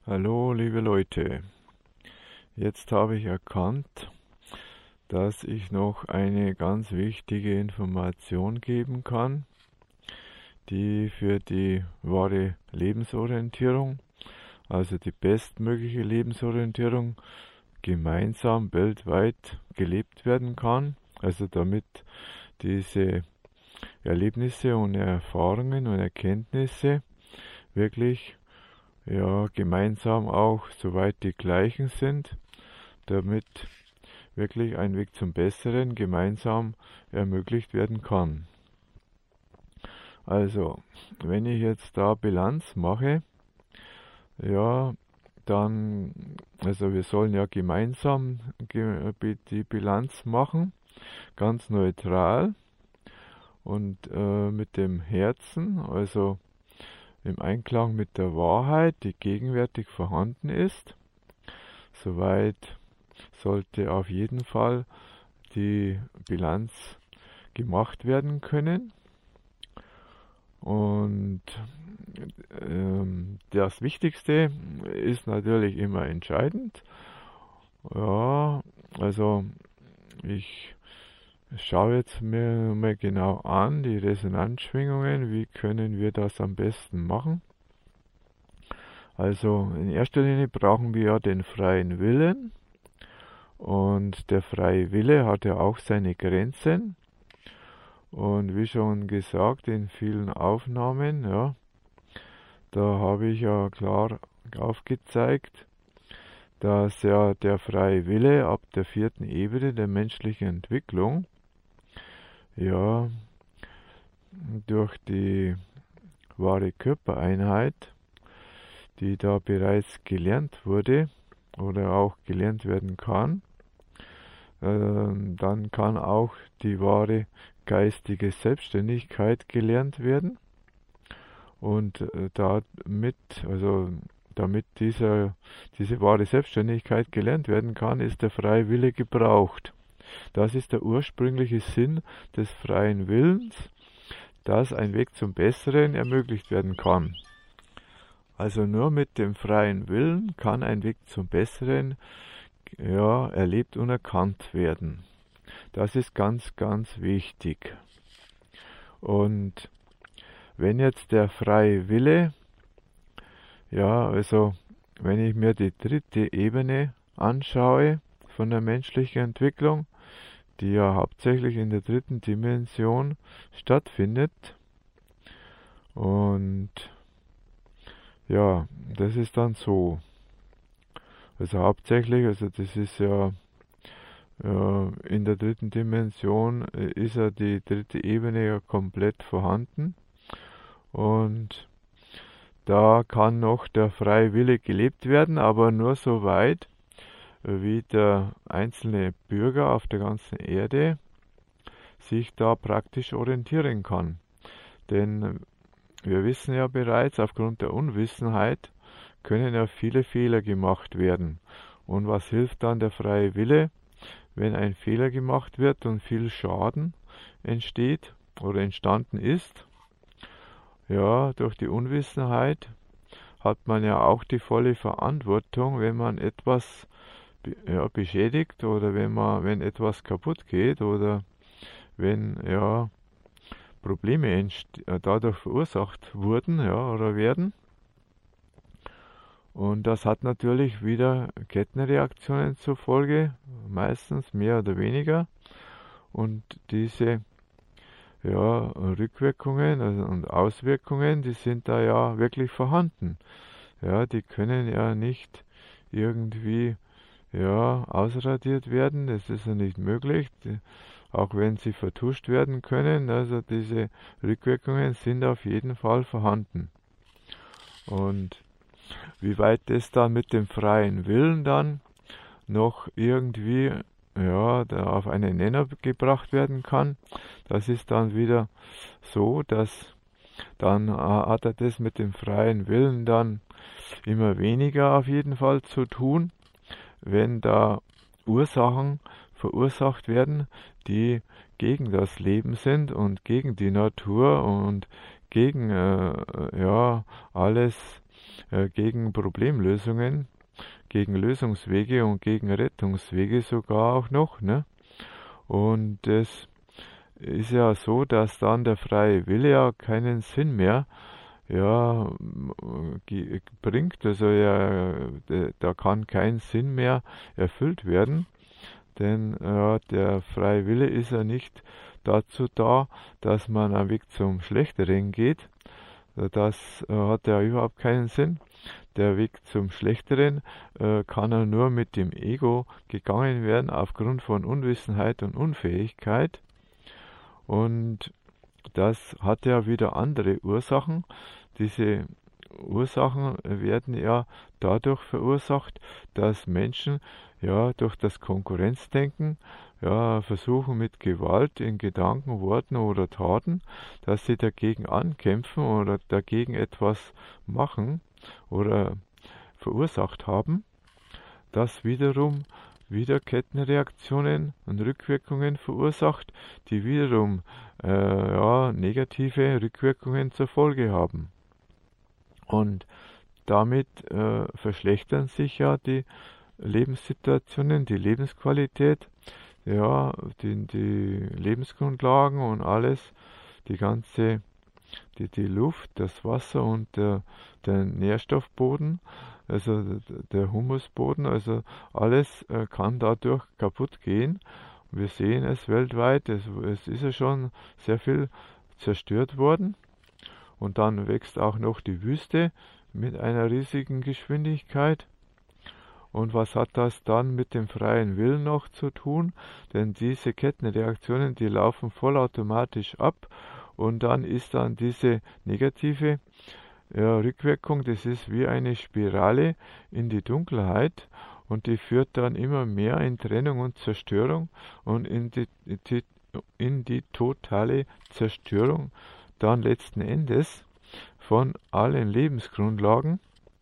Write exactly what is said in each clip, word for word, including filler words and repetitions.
Hallo, liebe Leute. Jetzt habe ich erkannt, dass ich noch eine ganz wichtige Information geben kann, die für die wahre Lebensorientierung, also die bestmögliche Lebensorientierung, gemeinsam weltweit gelebt werden kann. Also damit diese Erlebnisse und Erfahrungen und Erkenntnisse wirklich ja, gemeinsam auch soweit die gleichen sind, damit wirklich ein Weg zum Besseren gemeinsam ermöglicht werden kann. Also, wenn ich jetzt da Bilanz mache, ja, dann, also wir sollen ja gemeinsam die Bilanz machen, ganz neutral und äh, mit dem Herzen, also im Einklang mit der Wahrheit, die gegenwärtig vorhanden ist. Soweit sollte auf jeden Fall die Bilanz gemacht werden können. Und ähm, das Wichtigste ist natürlich immer entscheidend. Ja, also ich schaue jetzt mir mal genau an, die Resonanzschwingungen, wie können wir das am besten machen. Also in erster Linie brauchen wir ja den freien Willen und der freie Wille hat ja auch seine Grenzen und wie schon gesagt in vielen Aufnahmen, ja, da habe ich ja klar aufgezeigt, dass ja der freie Wille ab der vierten Ebene der menschlichen Entwicklung ja durch die wahre Körpereinheit, die da bereits gelernt wurde oder auch gelernt werden kann, äh, dann kann auch die wahre geistige Selbstständigkeit gelernt werden und äh, damit, also damit dieser, diese wahre Selbstständigkeit gelernt werden kann, ist der freie Wille gebraucht. Das ist der ursprüngliche Sinn des freien Willens, dass ein Weg zum Besseren ermöglicht werden kann. Also nur mit dem freien Willen kann ein Weg zum Besseren ja, erlebt und erkannt werden. Das ist ganz, ganz wichtig. Und wenn jetzt der freie Wille, ja, also wenn ich mir die dritte Ebene anschaue von der menschlichen Entwicklung, die ja hauptsächlich in der dritten Dimension stattfindet. Und ja, das ist dann so. Also hauptsächlich, also das ist ja, ja in der dritten Dimension ist ja die dritte Ebene ja komplett vorhanden. Und da kann noch der freie Wille gelebt werden, aber nur so weit, wie der einzelne Bürger auf der ganzen Erde sich da praktisch orientieren kann. Denn wir wissen ja bereits, aufgrund der Unwissenheit können ja viele Fehler gemacht werden. Und was hilft dann der freie Wille, wenn ein Fehler gemacht wird und viel Schaden entsteht oder entstanden ist? Ja, durch die Unwissenheit hat man ja auch die volle Verantwortung, wenn man etwas ja, beschädigt oder wenn man, wenn etwas kaputt geht oder wenn ja Probleme dadurch verursacht wurden ja, oder werden. Und das hat natürlich wieder Kettenreaktionen zur Folge, meistens mehr oder weniger. Und diese ja, Rückwirkungen also, und Auswirkungen, die sind da ja wirklich vorhanden. Ja, die können ja nicht irgendwie ja, ausradiert werden, das ist ja nicht möglich, auch wenn sie vertuscht werden können, also diese Rückwirkungen sind auf jeden Fall vorhanden. Und wie weit das dann mit dem freien Willen dann noch irgendwie ja, da auf einen Nenner gebracht werden kann, das ist dann wieder so, dass dann hat er das mit dem freien Willen dann immer weniger auf jeden Fall zu tun, wenn da Ursachen verursacht werden, die gegen das Leben sind und gegen die Natur und gegen äh, ja alles, äh, gegen Problemlösungen, gegen Lösungswege und gegen Rettungswege sogar auch noch, ne? Und es ist ja so, dass dann der freie Wille ja keinen Sinn mehr ja, ge- bringt. Also ja, de- da kann kein Sinn mehr erfüllt werden, denn ja, der freie Wille ist ja nicht dazu da, dass man einen Weg zum Schlechteren geht. Das äh, hat ja überhaupt keinen Sinn. Der Weg zum Schlechteren äh, kann ja nur mit dem Ego gegangen werden aufgrund von Unwissenheit und Unfähigkeit. Und das hat ja wieder andere Ursachen. Diese Ursachen werden ja dadurch verursacht, dass Menschen ja durch das Konkurrenzdenken ja versuchen mit Gewalt in Gedanken, Worten oder Taten, dass sie dagegen ankämpfen oder dagegen etwas machen oder verursacht haben, das wiederum wieder Kettenreaktionen und Rückwirkungen verursacht, die wiederum äh, ja, negative Rückwirkungen zur Folge haben. Und damit äh, verschlechtern sich ja die Lebenssituationen, die Lebensqualität, ja, die, die Lebensgrundlagen und alles, die ganze, die, die Luft, das Wasser und der, der Nährstoffboden, also der Humusboden, also alles äh, kann dadurch kaputt gehen. Wir sehen es weltweit, es, es ist ja schon sehr viel zerstört worden. Und dann wächst auch noch die Wüste mit einer riesigen Geschwindigkeit. Und was hat das dann mit dem freien Willen noch zu tun? Denn diese Kettenreaktionen, die laufen vollautomatisch ab und dann ist dann diese negative ja, Rückwirkung, das ist wie eine Spirale in die Dunkelheit und die führt dann immer mehr in Trennung und Zerstörung und in die, die, in die totale Zerstörung dann letzten Endes von allen Lebensgrundlagen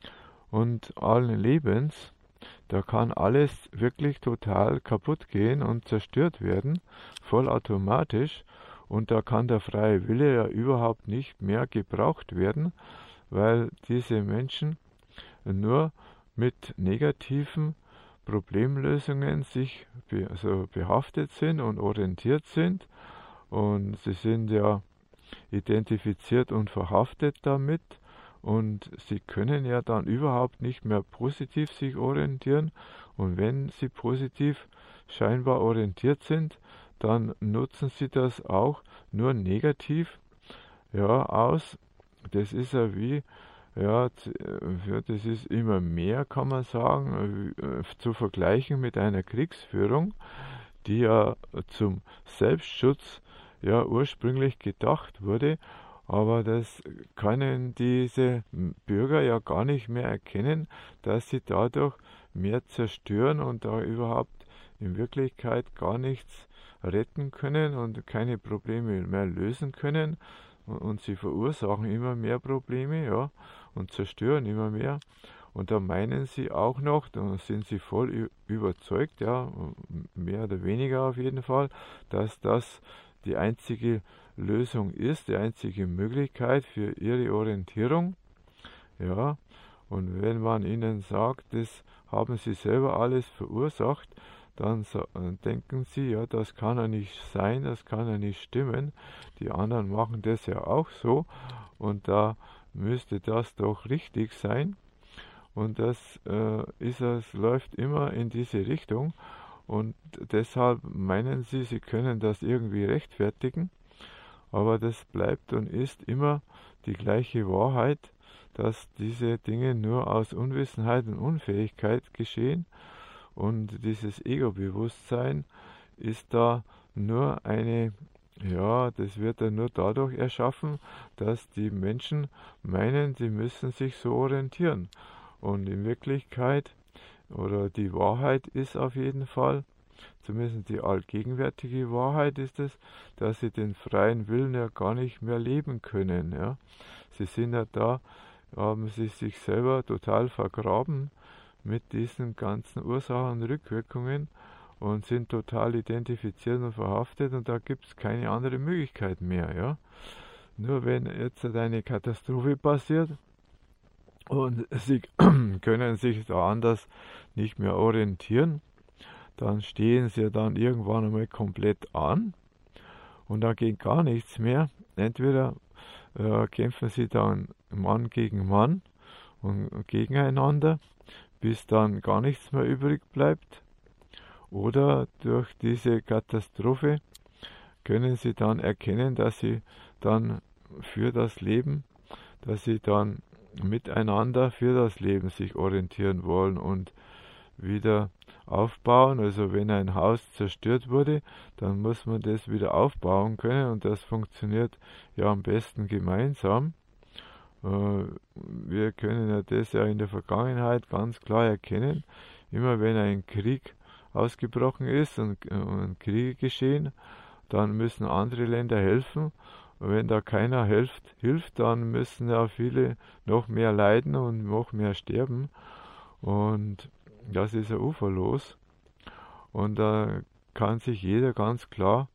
und allen Lebens. Da kann alles wirklich total kaputt gehen und zerstört werden, vollautomatisch. Und da kann der freie Wille ja überhaupt nicht mehr gebraucht werden, weil diese Menschen nur mit negativen Problemlösungen sich be also behaftet sind und orientiert sind. Und sie sind ja identifiziert und verhaftet damit. Und sie können ja dann überhaupt nicht mehr positiv sich orientieren. Und wenn sie positiv scheinbar orientiert sind, dann nutzen sie das auch nur negativ ja, aus. Das ist ja wie, ja, das ist immer mehr, kann man sagen, zu vergleichen mit einer Kriegsführung, die ja zum Selbstschutz ja ursprünglich gedacht wurde. Aber das können diese Bürger ja gar nicht mehr erkennen, dass sie dadurch mehr zerstören und da überhaupt in Wirklichkeit gar nichts retten können und keine Probleme mehr lösen können. Und sie verursachen immer mehr Probleme, ja, und zerstören immer mehr. Und da meinen sie auch noch, da sind sie voll überzeugt, ja, mehr oder weniger auf jeden Fall, dass das die einzige Lösung ist, die einzige Möglichkeit für ihre Orientierung. Ja, und wenn man ihnen sagt, das haben sie selber alles verursacht, dann denken sie, ja, das kann ja nicht sein, das kann ja nicht stimmen. Die anderen machen das ja auch so und da müsste das doch richtig sein. Und das äh, ist es läuft immer in diese Richtung und deshalb meinen sie, sie können das irgendwie rechtfertigen. Aber das bleibt und ist immer die gleiche Wahrheit, dass diese Dinge nur aus Unwissenheit und Unfähigkeit geschehen. Und dieses Ego-Bewusstsein ist da nur eine, ja, das wird dann nur dadurch erschaffen, dass die Menschen meinen, sie müssen sich so orientieren. Und in Wirklichkeit, oder die Wahrheit ist auf jeden Fall, zumindest die allgegenwärtige Wahrheit ist es, dass sie den freien Willen ja gar nicht mehr leben können. Ja. Sie sind ja da, haben sie sich selber total vergraben mit diesen ganzen Ursachen und Rückwirkungen und sind total identifiziert und verhaftet und da gibt es keine andere Möglichkeit mehr. Ja. Nur wenn jetzt eine Katastrophe passiert und sie können sich da anders nicht mehr orientieren, dann stehen sie dann irgendwann einmal komplett an und da geht gar nichts mehr. Entweder äh, kämpfen sie dann Mann gegen Mann und gegeneinander, bis dann gar nichts mehr übrig bleibt, oder durch diese Katastrophe können sie dann erkennen, dass sie dann für das Leben, dass sie dann miteinander für das Leben sich orientieren wollen und wieder aufbauen. Also wenn ein Haus zerstört wurde, dann muss man das wieder aufbauen können und das funktioniert ja am besten gemeinsam. Wir können ja das ja in der Vergangenheit ganz klar erkennen. Immer wenn ein Krieg ausgebrochen ist und, und Kriege geschehen, dann müssen andere Länder helfen. Und wenn da keiner hilft, hilft, dann müssen ja viele noch mehr leiden und noch mehr sterben. Und das ist ja uferlos. Und da kann sich jeder ganz klar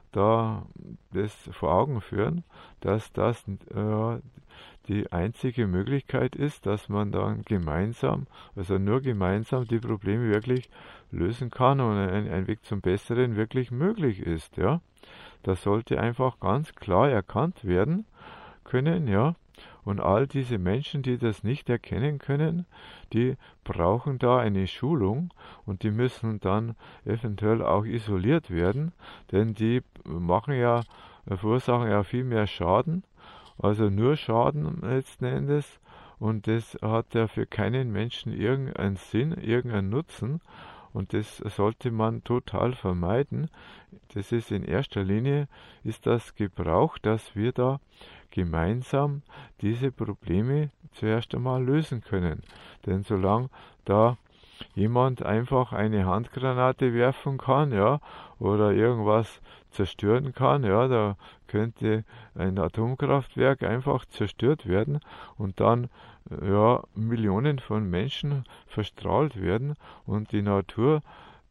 da das vor Augen führen, dass das äh, die einzige Möglichkeit ist, dass man dann gemeinsam, also nur gemeinsam die Probleme wirklich lösen kann und ein, ein Weg zum Besseren wirklich möglich ist, ja. Das sollte einfach ganz klar erkannt werden können, ja. Und all diese Menschen, die das nicht erkennen können, die brauchen da eine Schulung und die müssen dann eventuell auch isoliert werden, denn die machen ja, verursachen ja viel mehr Schaden, also nur Schaden letzten Endes, und das hat ja für keinen Menschen irgendeinen Sinn, irgendeinen Nutzen. Und das sollte man total vermeiden. Das ist in erster Linie, ist das Gebrauch, dass wir da gemeinsam diese Probleme zuerst einmal lösen können. Denn solange da jemand einfach eine Handgranate werfen kann, ja, oder irgendwas zerstören kann, ja, da könnte ein Atomkraftwerk einfach zerstört werden und dann ja, Millionen von Menschen verstrahlt werden und die Natur,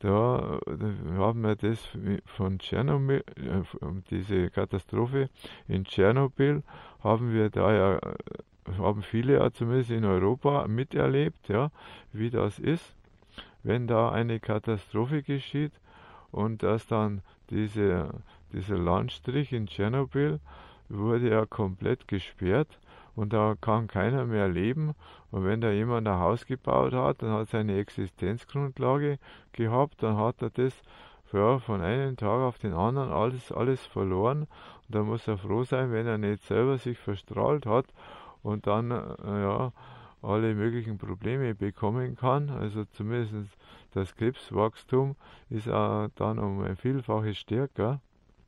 da, da haben wir das von Tschernobyl, äh, diese Katastrophe in Tschernobyl, haben wir da ja, haben viele ja zumindest in Europa miterlebt, ja, wie das ist, wenn da eine Katastrophe geschieht und dass dann diese, dieser Landstrich in Tschernobyl wurde ja komplett gesperrt und da kann keiner mehr leben. Und wenn da jemand ein Haus gebaut hat, dann hat seine Existenzgrundlage gehabt, dann hat er das ja, von einem Tag auf den anderen alles, alles verloren. Und da muss er froh sein, wenn er nicht selber sich verstrahlt hat und dann äh, ja, alle möglichen Probleme bekommen kann. Also zumindest das Krebswachstum ist äh, dann um ein Vielfaches stärker.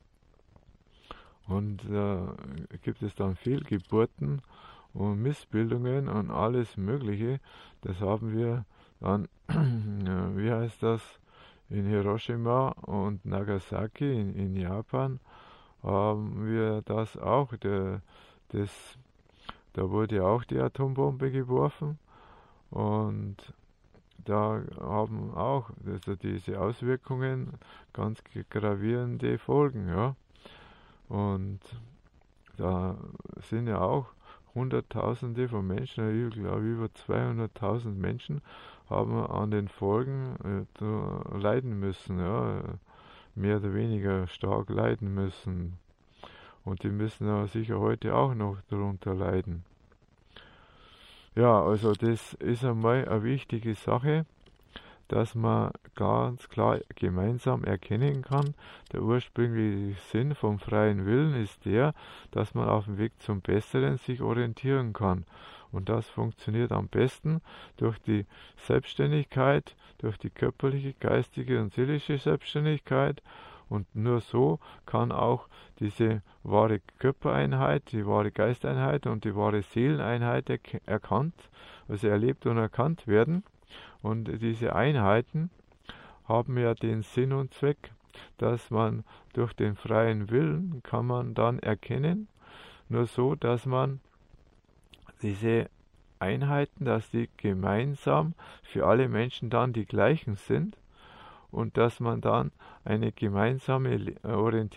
Und da äh, gibt es dann Fehlgeburten und Missbildungen und alles Mögliche. Das haben wir dann, wie heißt das, in Hiroshima und Nagasaki in, in Japan haben wir das auch. Der, das, da wurde auch die Atombombe geworfen und da haben auch also diese Auswirkungen ganz gravierende Folgen, ja. Und da sind ja auch Hunderttausende von Menschen, ich glaube über zweihunderttausend Menschen haben an den Folgen äh, leiden müssen, ja, mehr oder weniger stark leiden müssen. Und die müssen ja sicher heute auch noch darunter leiden. Ja, also das ist einmal eine wichtige Sache, dass man ganz klar gemeinsam erkennen kann, der ursprüngliche Sinn vom freien Willen ist der, dass man auf dem Weg zum Besseren sich orientieren kann. Und das funktioniert am besten durch die Selbstständigkeit, durch die körperliche, geistige und seelische Selbstständigkeit. Und nur so kann auch diese wahre Körpereinheit, die wahre Geisteinheit und die wahre Seeleneinheit erkannt, also erlebt und erkannt werden. Und diese Einheiten haben ja den Sinn und Zweck, dass man durch den freien Willen kann man dann erkennen, nur so, dass man diese Einheiten, dass die gemeinsam für alle Menschen dann die gleichen sind und dass man dann eine gemeinsame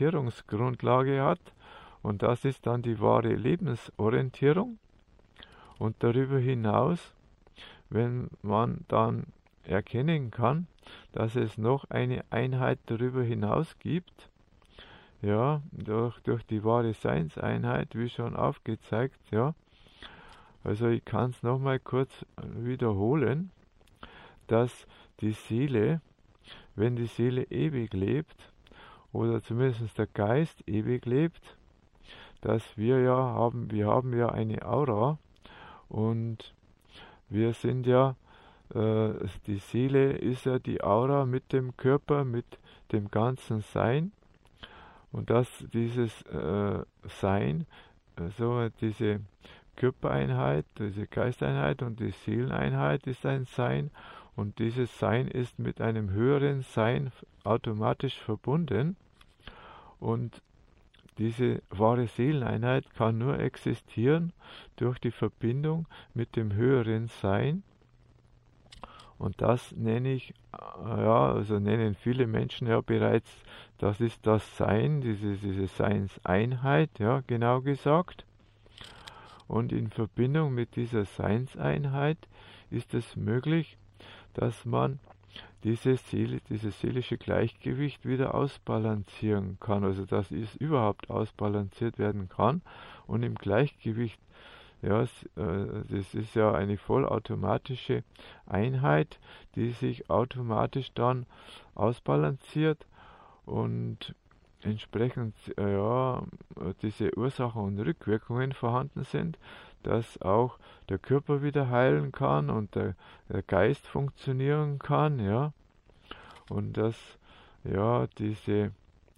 Orientierungsgrundlage hat und das ist dann die wahre Lebensorientierung. Und darüber hinaus, wenn man dann erkennen kann, dass es noch eine Einheit darüber hinaus gibt, ja, durch, durch die wahre Seinseinheit, wie schon aufgezeigt, ja. Also ich kann es nochmal kurz wiederholen, dass die Seele, wenn die Seele ewig lebt, oder zumindest der Geist ewig lebt, dass wir ja haben, wir haben ja eine Aura und wir sind ja, äh, die Seele ist ja die Aura mit dem Körper, mit dem ganzen Sein und dass dieses äh, Sein, also diese Körpereinheit, diese Geisteinheit und die Seeleneinheit ist ein Sein und dieses Sein ist mit einem höheren Sein automatisch verbunden und diese wahre Seeleneinheit kann nur existieren durch die Verbindung mit dem höheren Sein. Und das nenne ich, ja, also nennen viele Menschen ja bereits, das ist das Sein, diese, diese Seinseinheit, ja, genau gesagt. Und in Verbindung mit dieser Seinseinheit ist es möglich, dass man diese Seele, dieses seelische Gleichgewicht wieder ausbalancieren kann, also dass es überhaupt ausbalanciert werden kann und im Gleichgewicht, ja, das ist ja eine vollautomatische Einheit, die sich automatisch dann ausbalanciert und entsprechend, ja, diese Ursachen und Rückwirkungen vorhanden sind, dass auch der Körper wieder heilen kann und der, der Geist funktionieren kann, ja, und dass, ja, diese,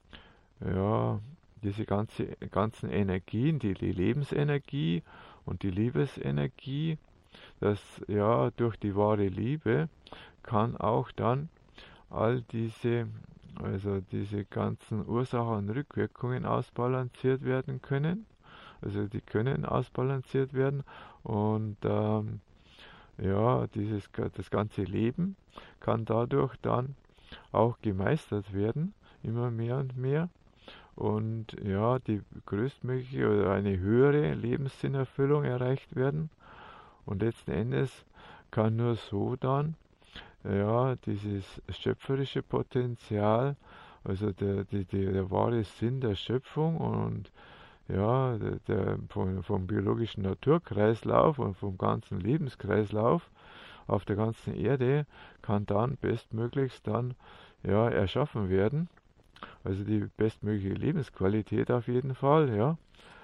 ja, diese ganze, ganzen Energien, die, die Lebensenergie und die Liebesenergie, dass, ja, durch die wahre Liebe kann auch dann all diese, also diese ganzen Ursachen und Rückwirkungen ausbalanciert werden können. Also die können ausbalanciert werden und ähm, ja, dieses, das ganze Leben kann dadurch dann auch gemeistert werden, immer mehr und mehr. Und ja, die größtmögliche oder eine höhere Lebenssinnerfüllung erreicht werden. Und letzten Endes kann nur so dann, ja, dieses schöpferische Potenzial, also der, der, der wahre Sinn der Schöpfung und ja, der, der vom, vom biologischen Naturkreislauf und vom ganzen Lebenskreislauf auf der ganzen Erde kann dann bestmöglichst dann, ja, erschaffen werden. Also die bestmögliche Lebensqualität auf jeden Fall, ja.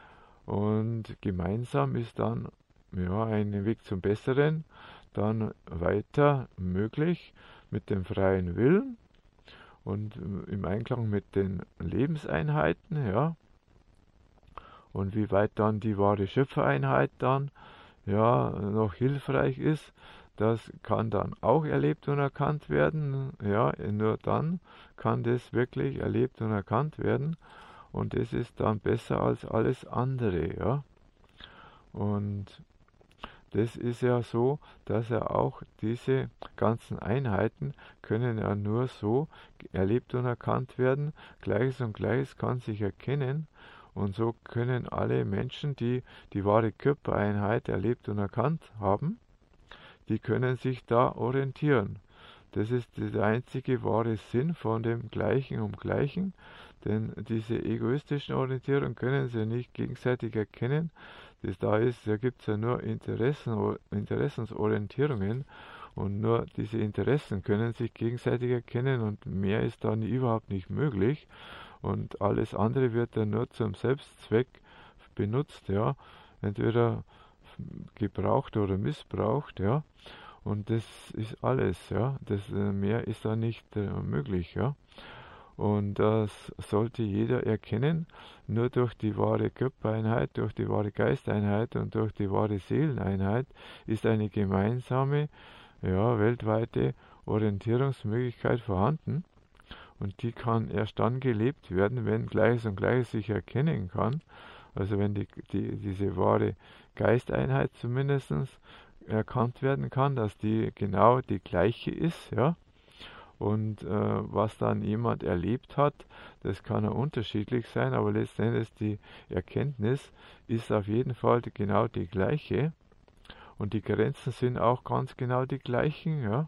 Und gemeinsam ist dann, ja, ein Weg zum Besseren dann weiter möglich mit dem freien Willen und im Einklang mit den Lebenseinheiten, ja. Und wie weit dann die wahre Schöpfereinheit dann, ja, noch hilfreich ist, das kann dann auch erlebt und erkannt werden. Ja, nur dann kann das wirklich erlebt und erkannt werden. Und das ist dann besser als alles andere, ja. Und das ist ja so, dass ja auch diese ganzen Einheiten können ja nur so erlebt und erkannt werden. Gleiches und Gleiches kann sich erkennen. Und so können alle Menschen, die die wahre Körpereinheit erlebt und erkannt haben, die können sich da orientieren. Das ist der einzige wahre Sinn von dem Gleichen um Gleichen, denn diese egoistischen Orientierungen können sie nicht gegenseitig erkennen. Das da ist, da gibt es ja nur Interessen, Interessensorientierungen und nur diese Interessen können sich gegenseitig erkennen und mehr ist dann überhaupt nicht möglich. Und alles andere wird dann nur zum Selbstzweck benutzt, ja, entweder gebraucht oder missbraucht, ja, und das ist alles, ja, das äh, mehr ist da nicht äh, möglich, ja, und das sollte jeder erkennen, nur durch die wahre Körpereinheit, durch die wahre Geisteinheit und durch die wahre Seeleneinheit ist eine gemeinsame, ja, weltweite Orientierungsmöglichkeit vorhanden. Und die kann erst dann gelebt werden, wenn Gleiches und Gleiches sich erkennen kann. Also wenn die, die, diese wahre Geisteinheit zumindest erkannt werden kann, dass die genau die gleiche ist, ja. Und äh, was dann jemand erlebt hat, das kann ja unterschiedlich sein, aber letzten Endes die Erkenntnis ist auf jeden Fall die, genau die gleiche. Und die Grenzen sind auch ganz genau die gleichen, ja.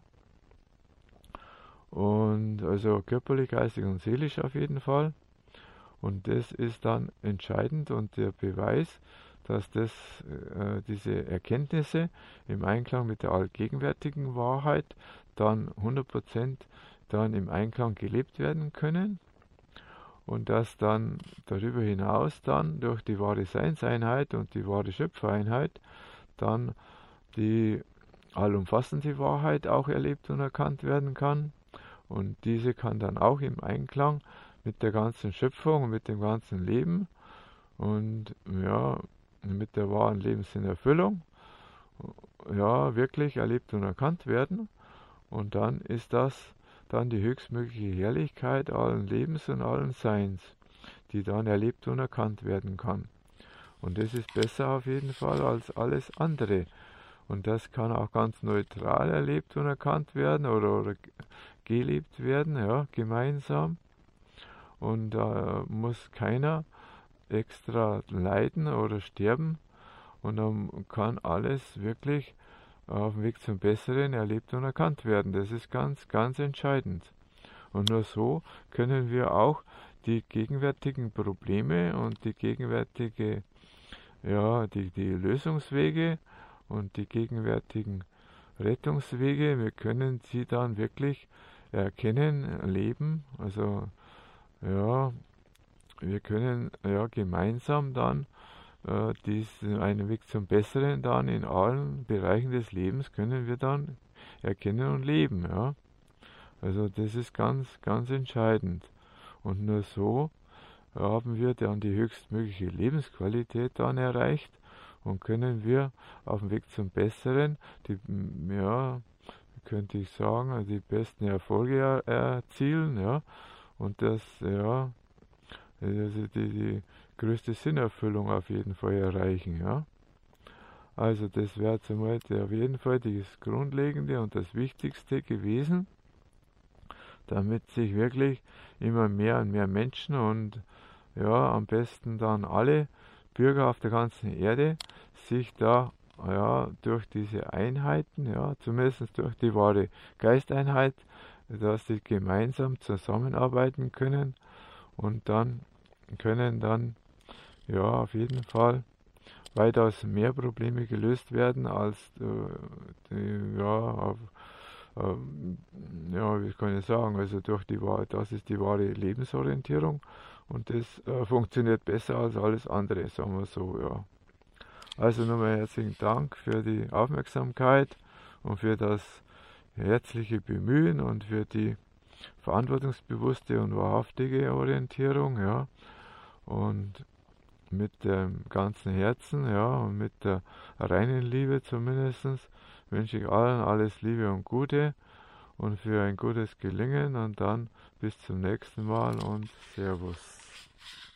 Und also körperlich, geistig und seelisch auf jeden Fall. Und das ist dann entscheidend und der Beweis, dass das, äh, diese Erkenntnisse im Einklang mit der allgegenwärtigen Wahrheit dann hundert Prozent dann im Einklang gelebt werden können und dass dann darüber hinaus dann durch die wahre Seinseinheit und die wahre Schöpfereinheit dann die allumfassende Wahrheit auch erlebt und erkannt werden kann. Und diese kann dann auch im Einklang mit der ganzen Schöpfung und mit dem ganzen Leben und ja, mit der wahren Lebenssinnerfüllung ja, wirklich erlebt und erkannt werden. Und dann ist das dann die höchstmögliche Herrlichkeit allen Lebens und allen Seins, die dann erlebt und erkannt werden kann. Und das ist besser auf jeden Fall als alles andere. Und das kann auch ganz neutral erlebt und erkannt werden oder, oder gelebt werden, ja, gemeinsam. Und da äh, muss keiner extra leiden oder sterben. Und dann kann alles wirklich auf dem Weg zum Besseren erlebt und erkannt werden. Das ist ganz, ganz entscheidend. Und nur so können wir auch die gegenwärtigen Probleme und die gegenwärtige, ja, die, die Lösungswege und die gegenwärtigen Rettungswege, wir können sie dann wirklich erkennen, leben. Also, ja, wir können ja gemeinsam dann äh, diesen einen Weg zum Besseren dann in allen Bereichen des Lebens können wir dann erkennen und leben, ja. Also das ist ganz, ganz entscheidend. Und nur so haben wir dann die höchstmögliche Lebensqualität dann erreicht und können wir auf dem Weg zum Besseren, die, ja, könnte ich sagen, die besten Erfolge erzielen, ja. Und das, ja, also die, die größte Sinnerfüllung auf jeden Fall erreichen, ja. Also das wäre zum Beispiel auf jeden Fall das Grundlegende und das Wichtigste gewesen, damit sich wirklich immer mehr und mehr Menschen und ja, am besten dann alle Bürger auf der ganzen Erde sich da ja, durch diese Einheiten, ja, zumindest durch die wahre Geisteinheit, dass sie gemeinsam zusammenarbeiten können und dann können dann ja auf jeden Fall weitaus mehr Probleme gelöst werden als äh, die, ja, auf, äh, ja, wie kann ich sagen, also durch die wahre, das ist die wahre Lebensorientierung und das äh, funktioniert besser als alles andere, sagen wir so, ja. Also nochmal herzlichen Dank für die Aufmerksamkeit und für das herzliche Bemühen und für die verantwortungsbewusste und wahrhaftige Orientierung, ja. Und mit dem ganzen Herzen, ja, und mit der reinen Liebe zumindest, wünsche ich allen alles Liebe und Gute und für ein gutes Gelingen und dann bis zum nächsten Mal und Servus.